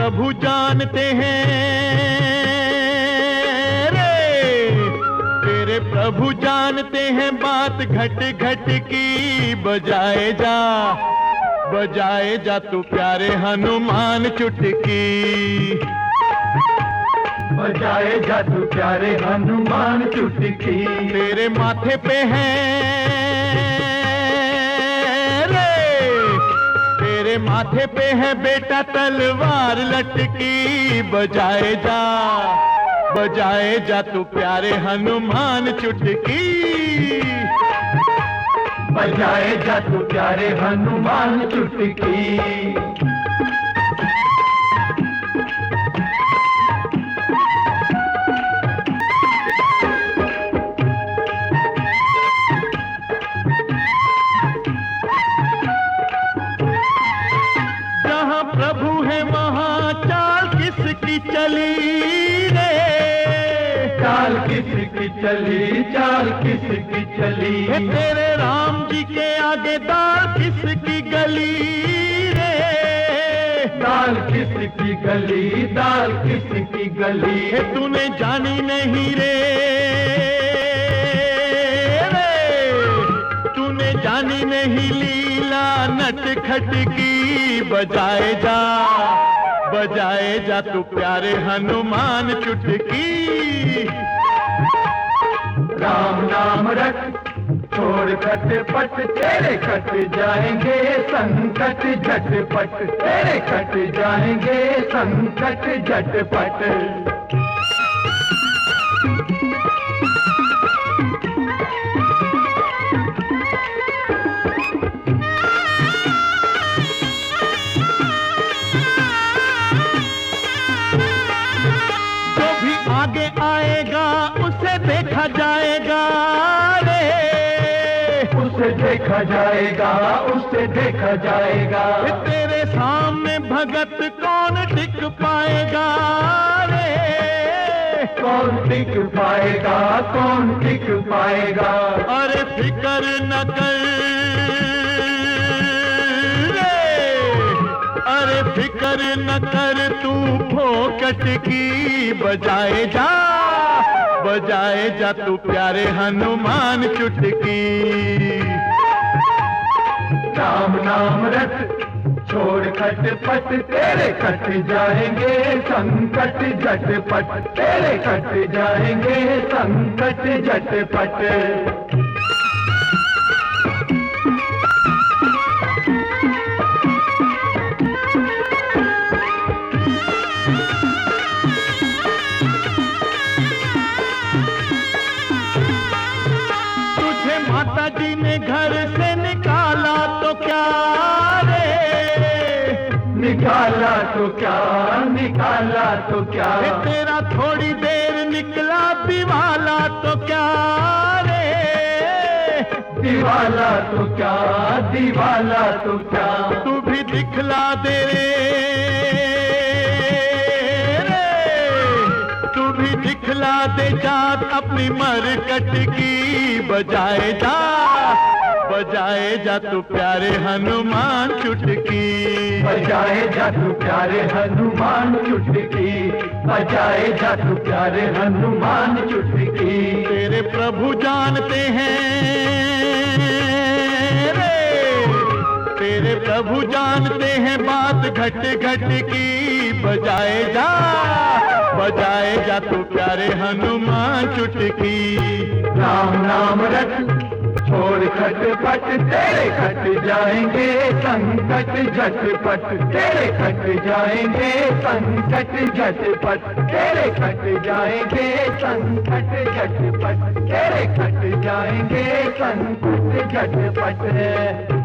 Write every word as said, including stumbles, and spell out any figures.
प्रभु जानते हैं रे, तेरे प्रभु जानते हैं बात घट घट की। बजाए जा बजाए जा तू प्यारे हनुमान चुटकी, बजाए जा तू प्यारे हनुमान चुटकी। तेरे माथे पे है रे, तेरे माथे पे है बेटा तलवार लटकी। बजाए जा बजाए जा तू प्यारे हनुमान चुटकी, बजाए जा तू प्यारे हनुमान चुटकी। जहाँ प्रभु है वहाँ चाल किसकी चली रे, चाल किसकी चली, चाल किसकी चली। है तेरे राम जी के आगे दाल किसकी गली रे, दाल किसकी गली, दाल किसकी गली। है तूने जानी नहीं रे, रे तूने जानी नहीं लीला नट खट की। बजाए जा बजाए जा तू प्यारे हनुमान चुटकी। राम नाम रख छोड़ खट पट, तेरे कट जाएंगे संकट झटपट, तेरे कट जाएंगे संकट झटपट। आगे आएगा उसे देखा जाएगा रे, उसे देखा जाएगा, उसे देखा जाएगा। तेरे सामने भगत कौन टिक पाएगा रे, कौन टिक पाएगा, कौन टिक पाएगा। अरे फिकर न कर रे, अरे फिकर न कर तू फोकट की। बजाए जा बजाए जा तू प्यारे हनुमान चुटकी। राम नाम रख छोड़ खटपट, तेरे कट जाएंगे संकट झटपट, तेरे कट जाएंगे संकट झटपट। माता जी ने घर से निकाला तो क्या रे, निकाला तो क्या, निकाला तो क्या। तेरा थोड़ी देर निकला दिवाला तो क्या रे, दिवाला तो क्या, दिवाला तो क्या। तू भी दिखला दे रे, तू भी दिखला दे जात अपनी मरकट की। बजाए जा बजाए जा तू प्यारे हनुमान चुटकी, बजाए जा तू प्यारे हनुमान चुटकी, बजाए जा तू प्यारे हनुमान चुटकी। तेरे प्रभु जानते हैं रे, तेरे प्रभु जानते हैं बात घट घट की। बजाए जा बजाए जा तू प्यारे हनुमान चुटकी। राम नाम रख छोड़ खटपट, तेरे कट जाएंगे संकट झटपट, तेरे कट जाएंगे संकट झटपट, तेरे कट जाएंगे संकट झटपट, तेरे कट जाएंगे संकट झटपट।